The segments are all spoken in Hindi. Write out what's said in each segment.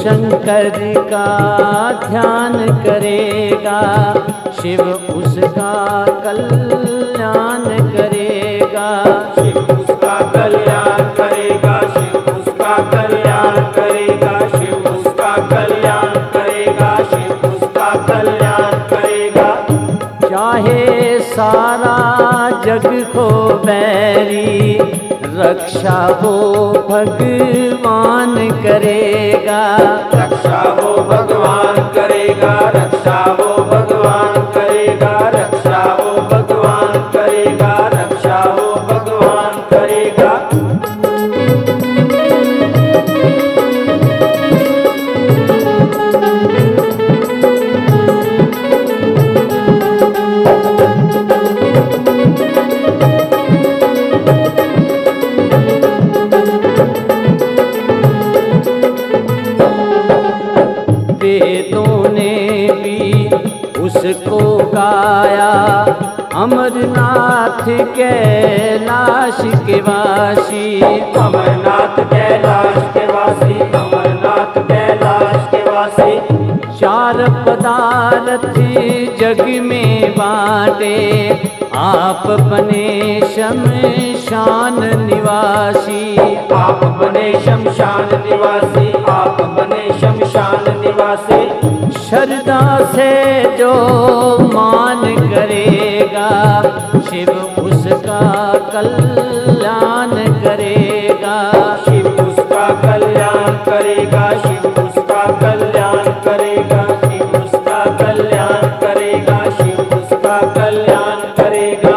शंकर का ध्यान करेगा, शिव उसका कल्याण करेगा। शिव उसका कल्याण करेगा, शिव उसका कल्याण करेगा, शिव उसका कल्याण करेगा, शिव उसका कल्याण करेगा। चाहे सारा जग को बैरी, रक्षा वो भगवान करेगा। रक्षा वो भगवान करेगा, रक्षा वो भगवान करेगा, रक्षा वो भगवान करेगा, रक्षा वो भगवान करेगा। वेदों ने भी उसको गाया, अमरनाथ कैलाश के वासी। अमरनाथ कैलाश के वासी, अमरनाथ कैलाश के वासी। चार पदार्थ जग में बांटे, आप बने शमशान निवासी। आप बने शमशान निवासी, आप बने शमशान निवासी। श्रद्धा से जो मान करेगा, शिव उसका कल्याण करेगा। शिव उसका कल्याण करेगा, शिव उसका कल्याण करेगा, शिव उसका कल्याण करेगा, शिव उसका कल्याण करेगा।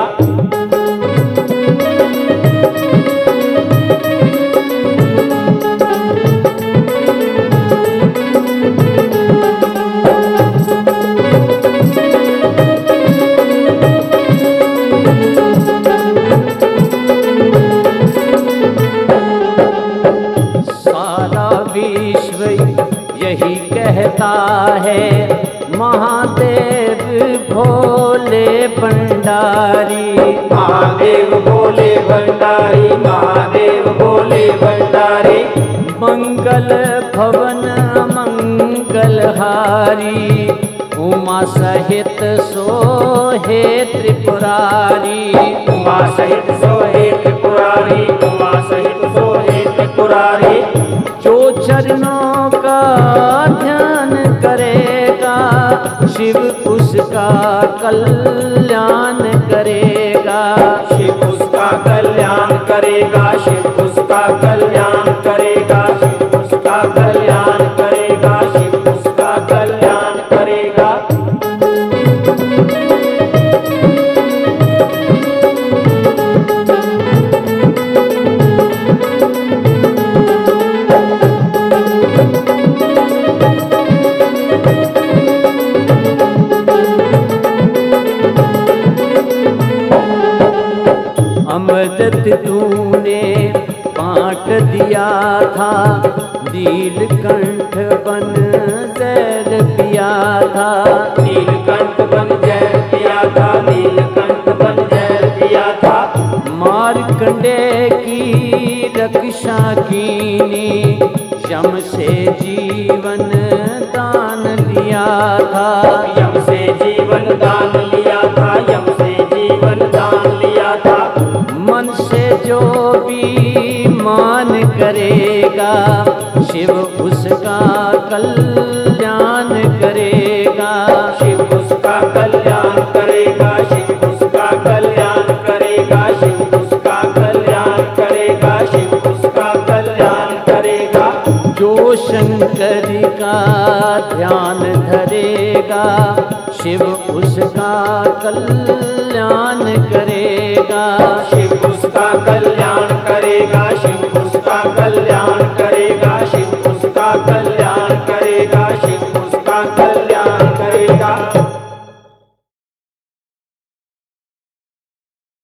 विश्व यही कहता है, महादेव भोले भंडारी। महादेव भोले भंडारी, महादेव भोले भंडारी। मंगल भवन मंगलहारी, उमा सहित सोहे त्रिपुरारी। उमा सहित सोहे त्रिपुरारी, उमा सहित सोहे त्रिपुरारी। जो चरणों का ध्यान करेगा, शिव उसका कल्याण करेगा। शिव उसका कल्याण करेगा, शिव उसका कल्याण करेगा, शिव उसका कल्याण करेगा, शिव उसका कल्याण करेगा। अमृत तूने बांट दिया था, नीलकंठ बन जैल पिया था। नीलकंठ बन जैल पिया था, नीलकंठ बन जैल पिया था। मार्कंडेय की रक्षा कीनी, यम से जीवन दान लिया था। यम से जीवन दान लिया था, यम से जीवन दान लिया था। मन से जो भी मान करेगा, शिव उसका कल्याण करेगा। शिव उसका कल्याण करेगा, शिव उसका कल्याण करेगा, शिव उसका कल्याण करेगा, शिव उसका कल्याण करेगा। जो शंकर का ध्यान धरेगा, शिव उसका कल्याण करेगा। शिव उसका कल्याण करेगा, शिव उसका कल्याण करेगा, शिव उसका कल्याण